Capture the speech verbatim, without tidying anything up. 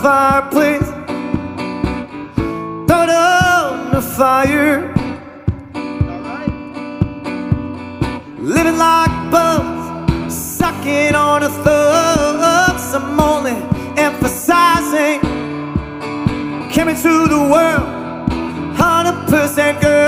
fireplace, burn on the fire, living like bugs, sucking on a thumbs. I'm only emphasizing, came into the world, one hundred percent girl.